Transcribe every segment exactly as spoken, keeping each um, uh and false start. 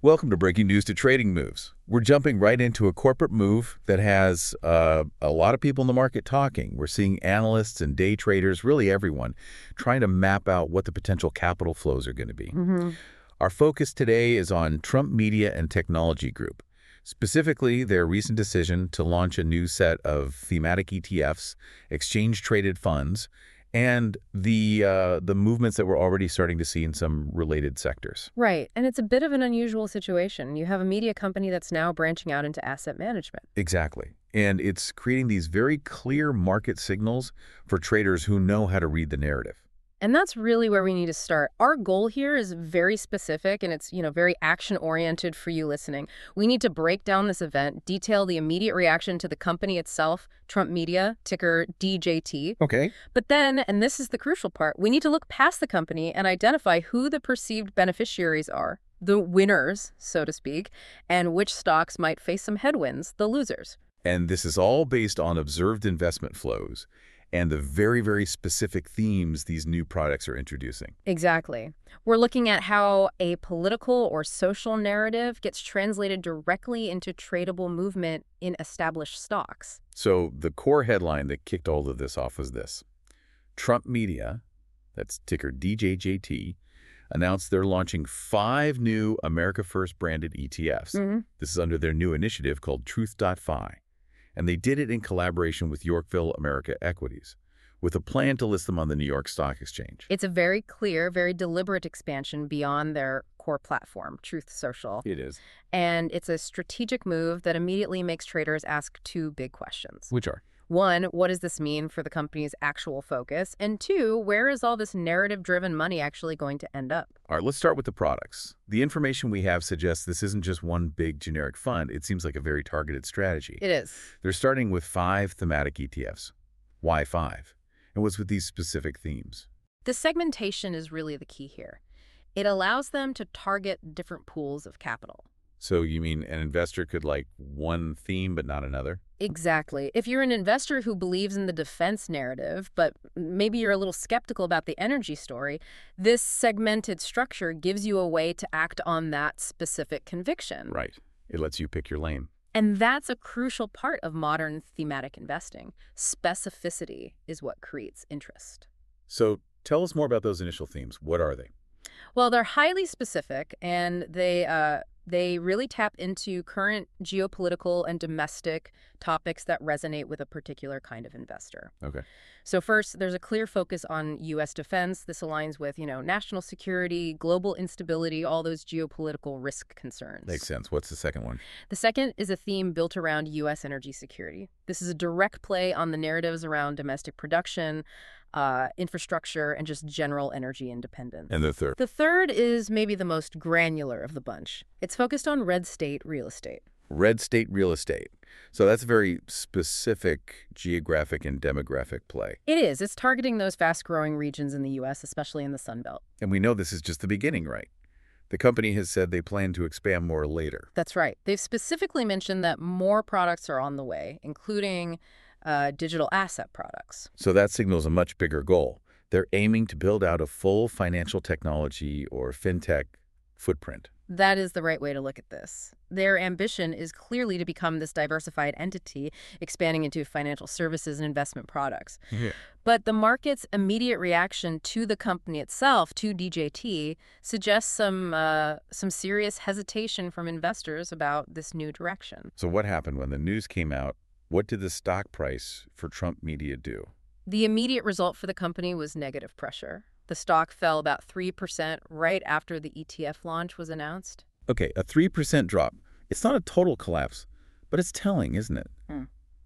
Welcome to Breaking News to Trading Moves. We're jumping right into a corporate move that has uh, a lot of people in the market talking. We're seeing analysts and day traders, really everyone, trying to map out what the potential capital flows are going to be. Mm-hmm. Our focus today is on Trump Media and Technology Group, specifically their recent decision to launch a new set of thematic E T Fs, exchange-traded funds, and the uh, the movements that we're already starting to see in some related sectors. Right. And it's a bit of an unusual situation. You have a media company that's now branching out into asset management. Exactly. And it's creating these very clear market signals for traders who know how to read the narrative. And that's really where we need to start. Our goal here is very specific, and it's, you know, very action-oriented for you listening. We need to break down this event, detail the immediate reaction to the company itself, Trump Media, ticker D J T. Okay. But then, and this is the crucial part, we need to look past the company and identify who the perceived beneficiaries are, the winners, so to speak, and which stocks might face some headwinds, the losers. And this is all based on observed investment flows and the very, very specific themes these new products are introducing. Exactly. We're looking at how a political or social narrative gets translated directly into tradable movement in established stocks. So the core headline that kicked all of this off was this. Trump Media, that's ticker D J J T, announced they're launching five new America First branded E T Fs. Mm-hmm. This is under their new initiative called Truth dot F I. And they did it in collaboration with Yorkville America Equities, with a plan to list them on the New York Stock Exchange. It's a very clear, very deliberate expansion beyond their core platform, Truth Social. It is. And it's a strategic move that immediately makes traders ask two big questions. Which are? One, what does this mean for the company's actual focus? And two, where is all this narrative-driven money actually going to end up? All right, let's start with the products. The information we have suggests this isn't just one big generic fund. It seems like a very targeted strategy. It is. They're starting with five thematic E T Fs. Why five? And what's with these specific themes? The segmentation is really the key here. It allows them to target different pools of capital. So you mean an investor could like one theme but not another? Exactly. If you're an investor who believes in the defense narrative, but maybe you're a little skeptical about the energy story, this segmented structure gives you a way to act on that specific conviction. Right. It lets you pick your lane. And that's a crucial part of modern thematic investing. Specificity is what creates interest. So tell us more about those initial themes. What are they? Well, they're highly specific, and they uh, they really tap into current geopolitical and domestic topics that resonate with a particular kind of investor. Okay. So first, there's a clear focus on U S defense. This aligns with, you know, national security, global instability, all those geopolitical risk concerns. Makes sense. What's the second one? The second is a theme built around U S energy security. This is a direct play on the narratives around domestic production, uh, infrastructure, and just general energy independence. And the third? The third is maybe the most granular of the bunch. It's focused on red state real estate. Red state real estate. So that's a very specific geographic and demographic play. It is. It's targeting those fast-growing regions in the U S, especially in the Sun Belt. And we know this is just the beginning, right? The company has said they plan to expand more later. That's right. They've specifically mentioned that more products are on the way, including uh, digital asset products. So that signals a much bigger goal. They're aiming to build out a full financial technology or fintech footprint. That is the right way to look at this. Their ambition is clearly to become this diversified entity, expanding into financial services and investment products. Yeah. But the market's immediate reaction to the company itself, to D J T, suggests some uh, some serious hesitation from investors about this new direction. So what happened when the news came out? What did the stock price for Trump Media do? The immediate result for the company was negative pressure. The stock fell about three percent right after the E T F launch was announced. Okay, a three percent drop. It's not a total collapse, but it's telling, isn't it? Hmm.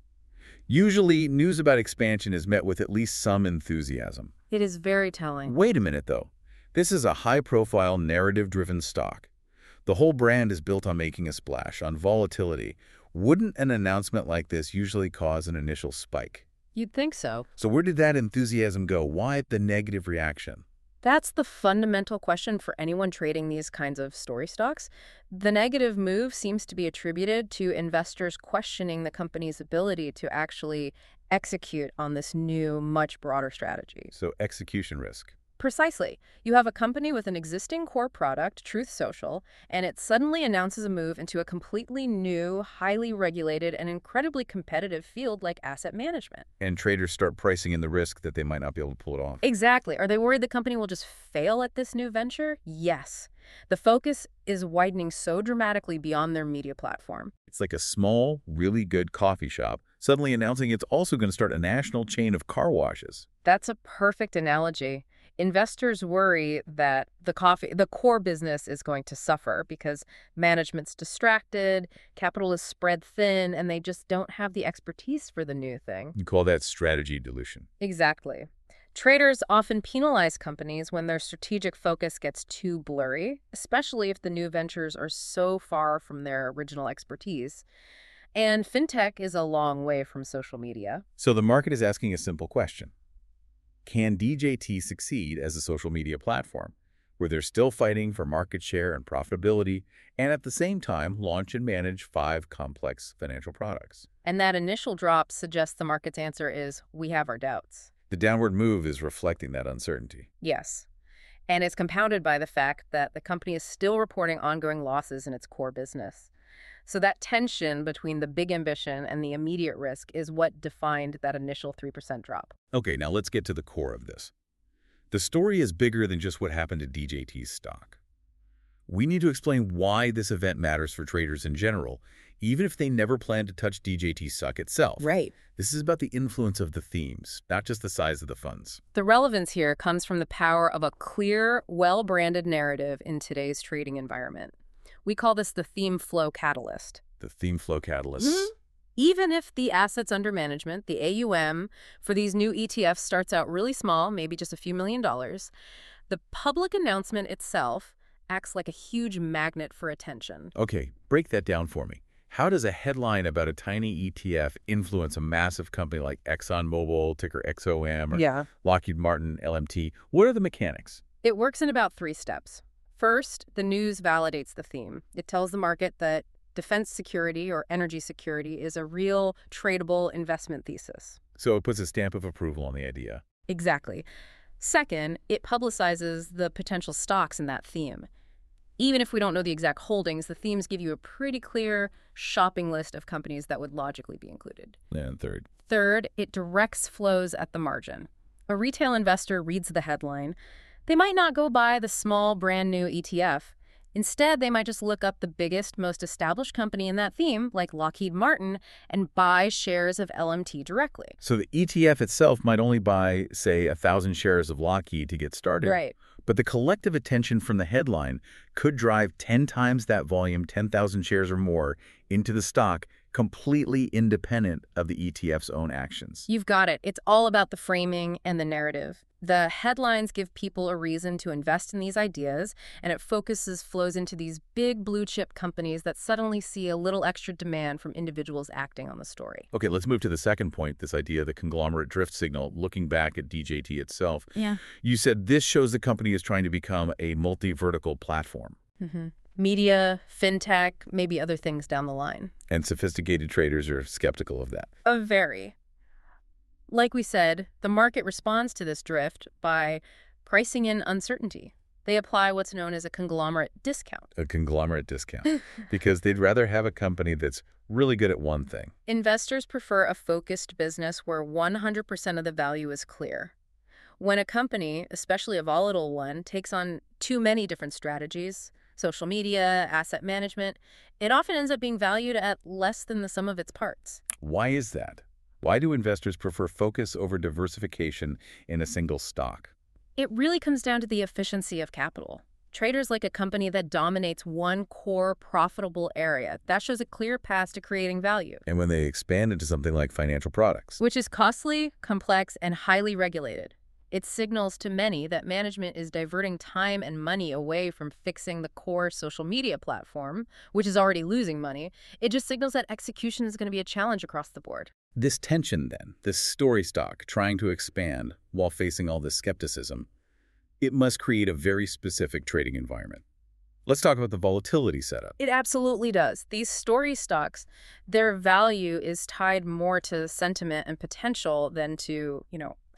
Usually, news about expansion is met with at least some enthusiasm. It is very telling. Wait a minute, though. This is a high-profile, narrative-driven stock. The whole brand is built on making a splash, on volatility. Wouldn't an announcement like this usually cause an initial spike? You'd think so. So where did that enthusiasm go? Why the negative reaction? That's the fundamental question for anyone trading these kinds of story stocks. The negative move seems to be attributed to investors questioning the company's ability to actually execute on this new, much broader strategy. So execution risk. Precisely. You have a company with an existing core product, Truth Social, and it suddenly announces a move into a completely new, highly regulated, and incredibly competitive field like asset management. And traders start pricing in the risk that they might not be able to pull it off. Exactly. Are they worried the company will just fail at this new venture? Yes. The focus is widening so dramatically beyond their media platform. It's like a small, really good coffee shop suddenly announcing it's also going to start a national chain of car washes. That's a perfect analogy. Investors worry that the coffee, the core business is going to suffer because management's distracted, capital is spread thin, and they just don't have the expertise for the new thing. You call that strategy dilution. Exactly. Traders often penalize companies when their strategic focus gets too blurry, especially if the new ventures are so far from their original expertise. And fintech is a long way from social media. So the market is asking a simple question. Can D J T succeed as a social media platform, where they're still fighting for market share and profitability, and at the same time launch and manage five complex financial products? And that initial drop suggests the market's answer is, we have our doubts. The downward move is reflecting that uncertainty. Yes. And it's compounded by the fact that the company is still reporting ongoing losses in its core business. So that tension between the big ambition and the immediate risk is what defined that initial three percent drop. Okay, now let's get to the core of this. The story is bigger than just what happened to D J T's stock. We need to explain why this event matters for traders in general, even if they never plan to touch D J T's stock itself. Right. This is about the influence of the themes, not just the size of the funds. The relevance here comes from the power of a clear, well-branded narrative in today's trading environment. We call this the theme flow catalyst. The theme flow catalyst. Mm-hmm. Even if the assets under management, the A U M, for these new E T Fs starts out really small, maybe just a few million dollars, the public announcement itself acts like a huge magnet for attention. Okay, break that down for me. How does a headline about a tiny E T F influence a massive company like ExxonMobil, ticker X O M, or Yeah. Lockheed Martin, L M T? What are the mechanics? It works in about three steps. First, the news validates the theme. It tells the market that defense security or energy security is a real tradable investment thesis. So it puts a stamp of approval on the idea. Exactly. Second, it publicizes the potential stocks in that theme. Even if we don't know the exact holdings, the themes give you a pretty clear shopping list of companies that would logically be included. And third. Third, it directs flows at the margin. A retail investor reads the headline. They might not go buy the small, brand new E T F. Instead, they might just look up the biggest, most established company in that theme, like Lockheed Martin, and buy shares of L M T directly. So the E T F itself might only buy, say, a thousand shares of Lockheed to get started. Right. But the collective attention from the headline could drive ten times that volume, ten thousand shares or more, into the stock, completely independent of the E T F's own actions. You've got it. It's all about the framing and the narrative. The headlines give people a reason to invest in these ideas, and it focuses flows into these big blue chip companies that suddenly see a little extra demand from individuals acting on the story. Okay, let's move to the second point, this idea of the conglomerate drift signal, looking back at D J T itself. Yeah. You said this shows the company is trying to become a multi-vertical platform. Mm-hmm. Media, fintech, maybe other things down the line. And sophisticated traders are skeptical of that. A very. Like we said, the market responds to this drift by pricing in uncertainty. They apply what's known as a conglomerate discount. A conglomerate discount. Because they'd rather have a company that's really good at one thing. Investors prefer a focused business where one hundred percent of the value is clear. When a company, especially a volatile one, takes on too many different strategies, social media, asset management, it often ends up being valued at less than the sum of its parts. Why is that? Why do investors prefer focus over diversification in a single stock? It really comes down to the efficiency of capital. Traders like a company that dominates one core profitable area. That shows a clear path to creating value. And when they expand into something like financial products. Which is costly, complex, and highly regulated. It signals to many that management is diverting time and money away from fixing the core social media platform, which is already losing money. It just signals that execution is going to be a challenge across the board. This tension, then, this story stock trying to expand while facing all this skepticism, it must create a very specific trading environment. Let's talk about the volatility setup. It absolutely does. These story stocks, their value is tied more to sentiment and potential than to, you know,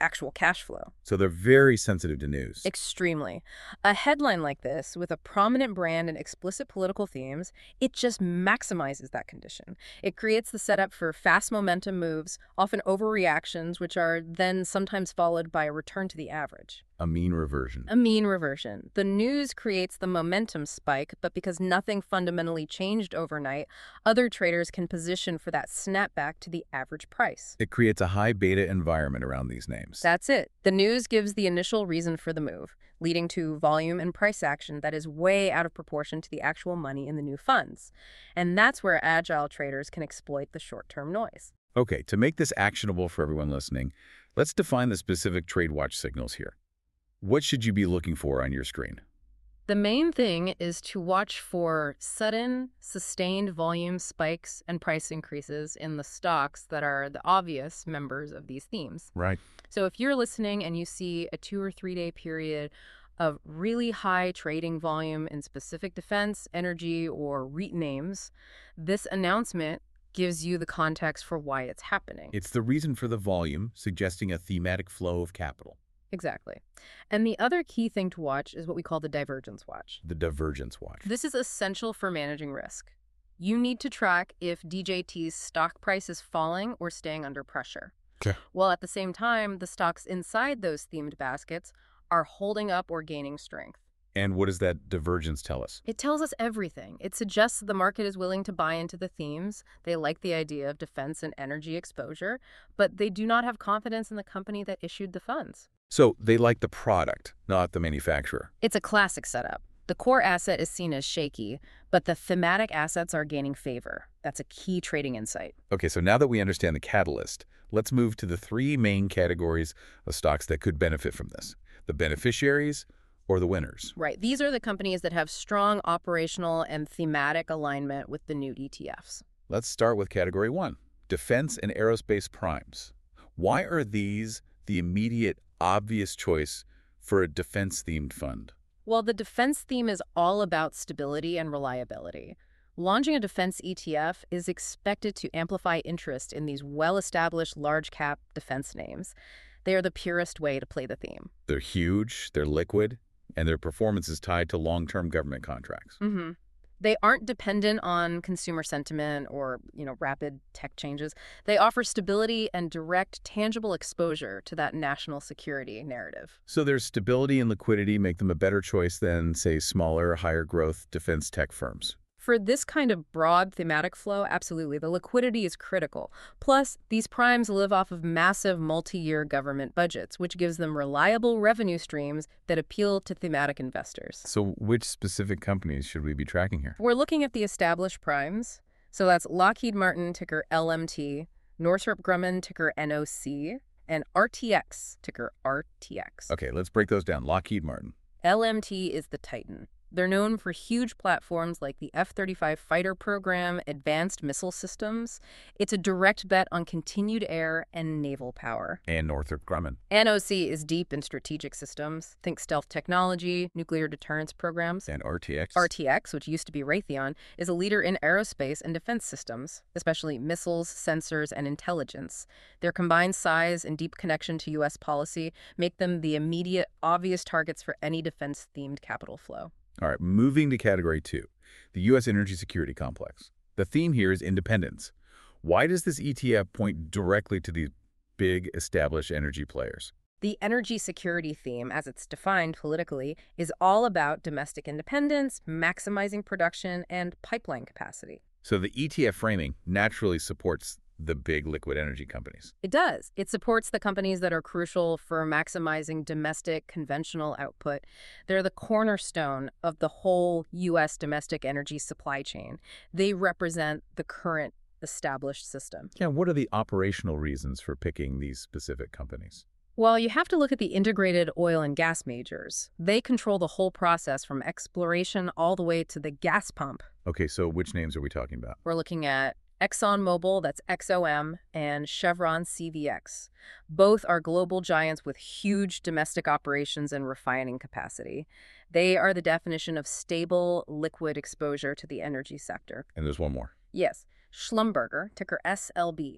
actual cash flow. So they're very sensitive to news. Extremely. A headline like this, with a prominent brand and explicit political themes, it just maximizes that condition. It creates the setup for fast momentum moves, often overreactions, which are then sometimes followed by a return to the average. A mean reversion. A mean reversion. The news creates the momentum spike, but because nothing fundamentally changed overnight, other traders can position for that snapback to the average price. It creates a high beta environment around these names. That's it. The news gives the initial reason for the move, leading to volume and price action that is way out of proportion to the actual money in the new funds. And that's where agile traders can exploit the short-term noise. Okay, to make this actionable for everyone listening, let's define the specific TradeWatch signals here. What should you be looking for on your screen? The main thing is to watch for sudden, sustained volume spikes and price increases in the stocks that are the obvious members of these themes. Right. So if you're listening and you see a two or three day period of really high trading volume in specific defense, energy, or REIT names, this announcement gives you the context for why it's happening. It's the reason for the volume, suggesting a thematic flow of capital. Exactly. And the other key thing to watch is what we call the divergence watch. The divergence watch. This is essential for managing risk. You need to track if D J T's stock price is falling or staying under pressure. Okay. While at the same time, the stocks inside those themed baskets are holding up or gaining strength. And what does that divergence tell us? It tells us everything. It suggests that the market is willing to buy into the themes. They like the idea of defense and energy exposure, but they do not have confidence in the company that issued the funds. So they like the product, not the manufacturer. It's a classic setup. The core asset is seen as shaky, but the thematic assets are gaining favor. That's a key trading insight. Okay, so now that we understand the catalyst, let's move to the three main categories of stocks that could benefit from this: the beneficiaries or the winners. Right. These are the companies that have strong operational and thematic alignment with the new E T Fs. Let's start with category one, defense and aerospace primes. Why are these the immediate, obvious choice for a defense-themed fund? Well, the defense theme is all about stability and reliability. Launching a defense E T F is expected to amplify interest in these well-established large-cap defense names. They are the purest way to play the theme. They're huge, they're liquid, and their performance is tied to long-term government contracts. Mm-hmm. They aren't dependent on consumer sentiment or, you know, rapid tech changes. They offer stability and direct, tangible exposure to that national security narrative. So their stability and liquidity make them a better choice than, say, smaller, higher-growth defense tech firms. For this kind of broad thematic flow, absolutely, the liquidity is critical. Plus, these primes live off of massive multi-year government budgets, which gives them reliable revenue streams that appeal to thematic investors. So which specific companies should we be tracking here? We're looking at the established primes. So that's Lockheed Martin, ticker L M T, Northrop Grumman, ticker N O C, and R T X, ticker R T X. Okay, let's break those down. Lockheed Martin. L M T is the titan. They're known for huge platforms like the F thirty-five fighter program, advanced missile systems. It's a direct bet on continued air and naval power. And Northrop Grumman. N O C is deep in strategic systems. Think stealth technology, nuclear deterrence programs. And R T X. R T X, which used to be Raytheon, is a leader in aerospace and defense systems, especially missiles, sensors, and intelligence. Their combined size and deep connection to U S policy make them the immediate, obvious targets for any defense-themed capital flow. All right, moving to category two, the U S energy security complex. The theme here is independence. Why does this E T F point directly to these big, established energy players? The energy security theme, as it's defined politically, is all about domestic independence, maximizing production, and pipeline capacity. So the E T F framing naturally supports the big liquid energy companies. It does. It supports the companies that are crucial for maximizing domestic conventional output. They're the cornerstone of the whole U S domestic energy supply chain. They represent the current established system. Yeah, what are the operational reasons for picking these specific companies? Well, you have to look at the integrated oil and gas majors. They control the whole process from exploration all the way to the gas pump. Okay, so which names are we talking about? We're looking at ExxonMobil, that's X O M, and Chevron C V X. Both are global giants with huge domestic operations and refining capacity. They are the definition of stable, liquid exposure to the energy sector. And there's one more. Yes, Schlumberger, ticker S L B.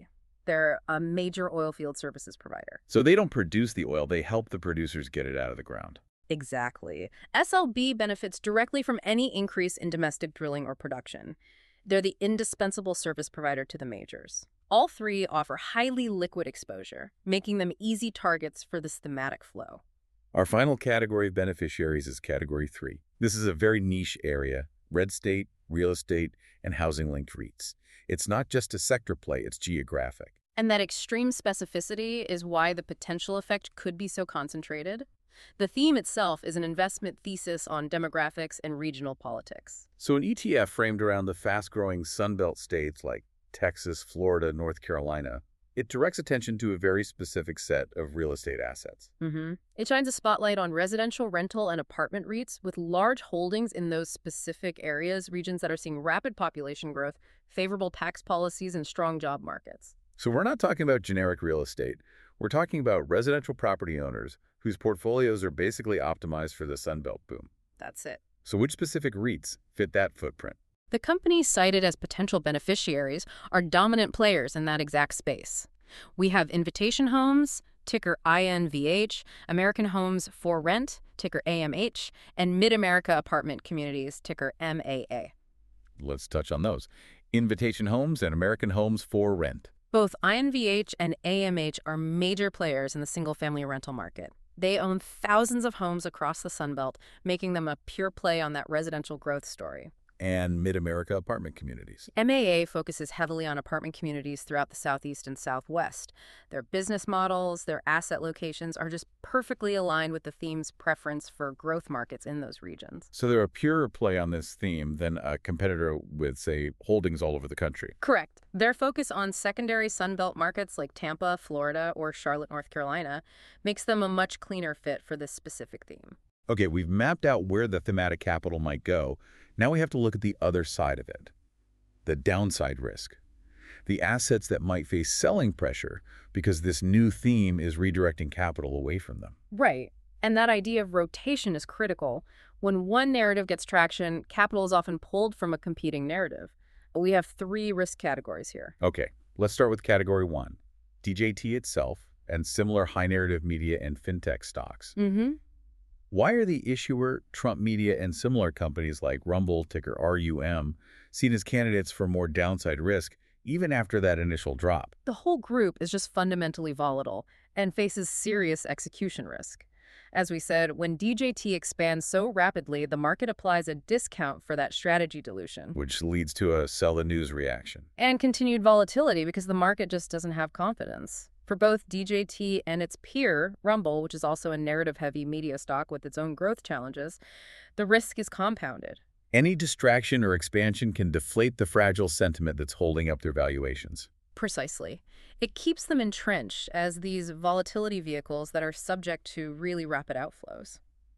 They're a major oil field services provider. So they don't produce the oil, they help the producers get it out of the ground. Exactly. S L B benefits directly from any increase in domestic drilling or production. They're the indispensable service provider to the majors. All three offer highly liquid exposure, making them easy targets for this thematic flow. Our final category of beneficiaries is Category three. This is a very niche area: red state, real estate, and housing-linked REITs. It's not just a sector play, it's geographic. And that extreme specificity is why the potential effect could be so concentrated. The theme itself is an investment thesis on demographics and regional politics. So an E T F framed around the fast-growing Sunbelt states like Texas, Florida, North Carolina, it directs attention to a very specific set of real estate assets. Mm-hmm. It shines a spotlight on residential, rental, and apartment REITs with large holdings in those specific areas, regions that are seeing rapid population growth, favorable tax policies, and strong job markets. So we're not talking about generic real estate. We're talking about residential property owners whose portfolios are basically optimized for the Sunbelt boom. That's it. So which specific REITs fit that footprint? The companies cited as potential beneficiaries are dominant players in that exact space. We have Invitation Homes, ticker I N V H, American Homes for Rent, ticker A M H, and Mid-America Apartment Communities, ticker M A A. Let's touch on those. Invitation Homes and American Homes for Rent. Both I N V H and A M H are major players in the single-family rental market. They own thousands of homes across the Sunbelt, making them a pure play on that residential growth story. And Mid-America Apartment Communities. M A A focuses heavily on apartment communities throughout the Southeast and Southwest. Their business models, their asset locations are just perfectly aligned with the theme's preference for growth markets in those regions. So they're a purer play on this theme than a competitor with, say, holdings all over the country. Correct. Their focus on secondary Sunbelt markets like Tampa, Florida, or Charlotte, North Carolina makes them a much cleaner fit for this specific theme. Okay, we've mapped out where the thematic capital might go. Now we have to look at the other side of it, the downside risk, the assets that might face selling pressure because this new theme is redirecting capital away from them. Right. And that idea of rotation is critical. When one narrative gets traction, capital is often pulled from a competing narrative. We have three risk categories here. Okay, let's start with category one, D J T itself and similar high narrative media and fintech stocks. Mm-hmm. Why are the issuer, Trump Media, and similar companies like Rumble, ticker R U M, seen as candidates for more downside risk even after that initial drop? The whole group is just fundamentally volatile and faces serious execution risk. As we said, when D J T expands so rapidly, the market applies a discount for that strategy dilution. Which leads to a sell the news reaction. And continued volatility because the market just doesn't have confidence. For both D J T and its peer, Rumble, which is also a narrative-heavy media stock with its own growth challenges, the risk is compounded. Any distraction or expansion can deflate the fragile sentiment that's holding up their valuations. Precisely. It keeps them entrenched as these volatility vehicles that are subject to really rapid outflows.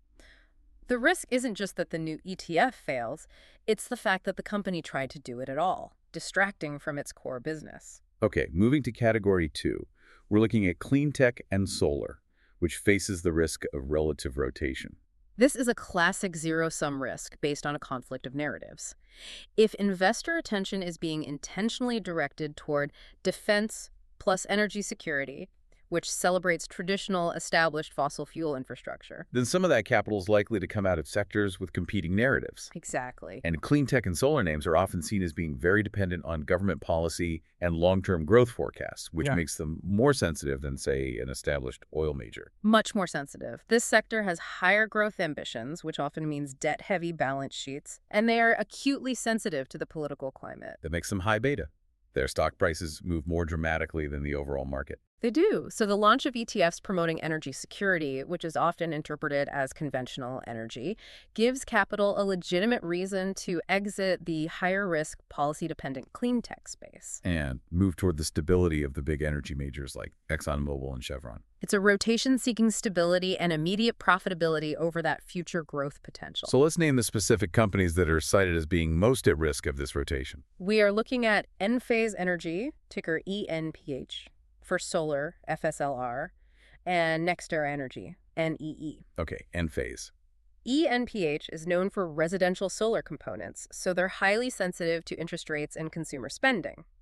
The risk isn't just that the new E T F fails, it's the fact that the company tried to do it at all, distracting from its core business. Okay, moving to category two. We're looking at clean tech and solar, which faces the risk of relative rotation. This is a classic zero-sum risk based on a conflict of narratives. If investor attention is being intentionally directed toward defense plus energy security, which celebrates traditional established fossil fuel infrastructure, then some of that capital is likely to come out of sectors with competing narratives. Exactly. And clean tech and solar names are often seen as being very dependent on government policy and long-term growth forecasts, which Yeah. makes them more sensitive than, say, an established oil major. Much more sensitive. This sector has higher growth ambitions, which often means debt-heavy balance sheets, and they are acutely sensitive to the political climate. That makes them high beta. Their stock prices move more dramatically than the overall market. They do. So the launch of E T Fs promoting energy security, which is often interpreted as conventional energy, gives capital a legitimate reason to exit the higher-risk, policy-dependent clean tech space. And move toward the stability of the big energy majors like ExxonMobil and Chevron. It's a rotation seeking stability and immediate profitability over that future growth potential. So let's name the specific companies that are cited as being most at risk of this rotation. We are looking at Enphase Energy, ticker E N P H, for solar, F S L R, and NextEra Energy, N E E. Okay, Enphase. E N P H is known for residential solar components, so they're highly sensitive to interest rates and consumer spending.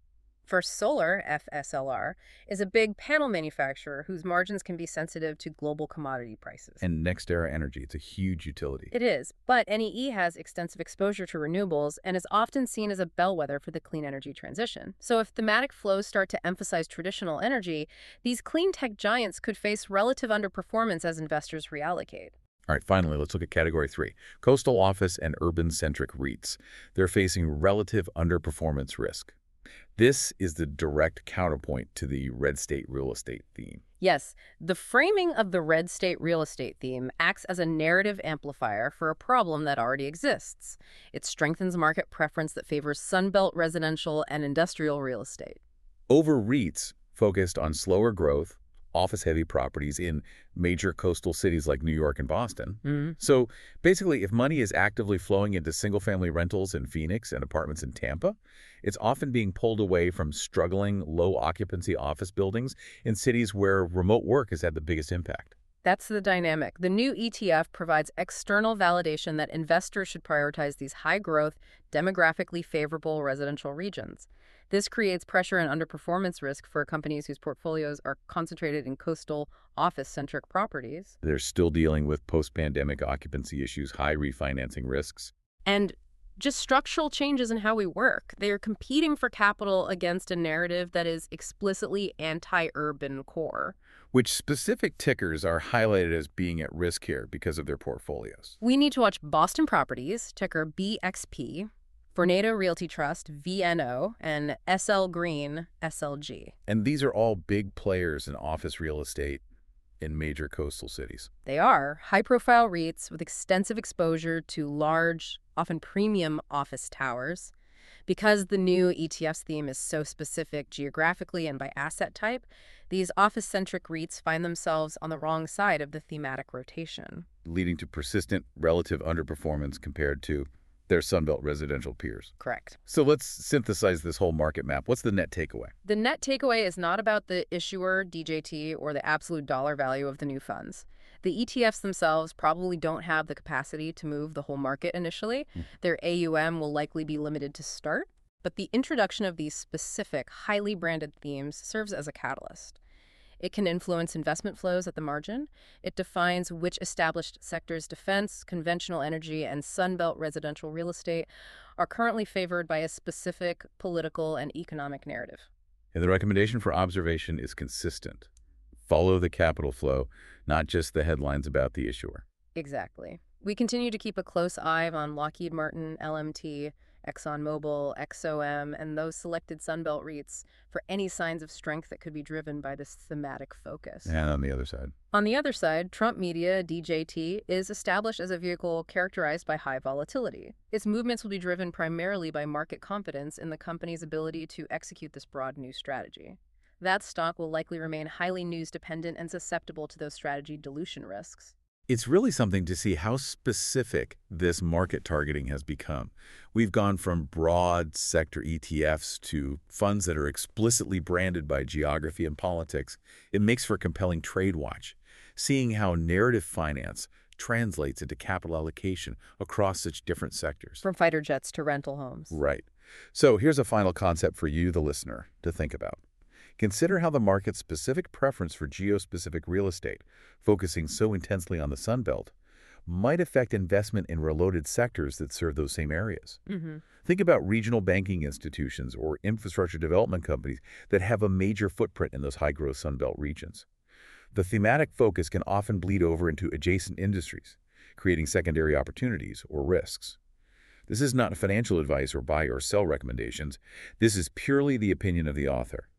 First Solar, F S L R, is a big panel manufacturer whose margins can be sensitive to global commodity prices. And NextEra Energy, it's a huge utility. It is, but N E E has extensive exposure to renewables and is often seen as a bellwether for the clean energy transition. So if thematic flows start to emphasize traditional energy, these clean tech giants could face relative underperformance as investors reallocate. All right, finally, let's look at category three, coastal office and urban-centric REITs. They're facing relative underperformance risk. This is the direct counterpoint to the red state real estate theme. Yes, the framing of the red state real estate theme acts as a narrative amplifier for a problem that already exists. It strengthens market preference that favors Sunbelt residential and industrial real estate. Over REITs focused on slower growth, office-heavy properties in major coastal cities like New York and Boston. Mm-hmm. So basically, if money is actively flowing into single-family rentals in Phoenix and apartments in Tampa, it's often being pulled away from struggling, low-occupancy office buildings in cities where remote work has had the biggest impact. That's the dynamic. The new E T F provides external validation that investors should prioritize these high-growth, demographically favorable residential regions. This creates pressure and underperformance risk for companies whose portfolios are concentrated in coastal, office-centric properties. They're still dealing with post-pandemic occupancy issues, high refinancing risks. And just structural changes in how we work. They are competing for capital against a narrative that is explicitly anti-urban core. Which specific tickers are highlighted as being at risk here because of their portfolios? We need to watch Boston Properties, ticker B X P, Vornado Realty Trust, V N O, and S L Green, S L G. And these are all big players in office real estate in major coastal cities. They are high-profile REITs with extensive exposure to large, often premium office towers. Because the new E T F's theme is so specific geographically and by asset type, these office-centric REITs find themselves on the wrong side of the thematic rotation, leading to persistent relative underperformance compared to their Sunbelt residential peers. Correct. So let's synthesize this whole market map. What's the net takeaway? The net takeaway is not about the issuer, D J T, or the absolute dollar value of the new funds. The E T Fs themselves probably don't have the capacity to move the whole market initially. Mm. Their A U M will likely be limited to start, but the introduction of these specific, highly branded themes serves as a catalyst. It can influence investment flows at the margin. It defines which established sectors, defense, conventional energy, and Sunbelt residential real estate, are currently favored by a specific political and economic narrative. And the recommendation for observation is consistent. Follow the capital flow, not just the headlines about the issuer. Exactly. We continue to keep a close eye on Lockheed Martin, L M T, ExxonMobil, X O M, and those selected Sunbelt REITs for any signs of strength that could be driven by this thematic focus. And on the other side? On the other side, Trump Media, D J T, is established as a vehicle characterized by high volatility. Its movements will be driven primarily by market confidence in the company's ability to execute this broad new strategy. That stock will likely remain highly news-dependent and susceptible to those strategy dilution risks. It's really something to see how specific this market targeting has become. We've gone from broad sector E T Fs to funds that are explicitly branded by geography and politics. It makes for a compelling trade watch, seeing how narrative finance translates into capital allocation across such different sectors. From fighter jets to rental homes. Right. So here's a final concept for you, the listener, to think about. Consider how the market's specific preference for geo-specific real estate, focusing so intensely on the Sun Belt, might affect investment in reloaded sectors that serve those same areas. Mm-hmm. Think about regional banking institutions or infrastructure development companies that have a major footprint in those high-growth Sun Belt regions. The thematic focus can often bleed over into adjacent industries, creating secondary opportunities or risks. This is not financial advice or buy or sell recommendations. This is purely the opinion of the author.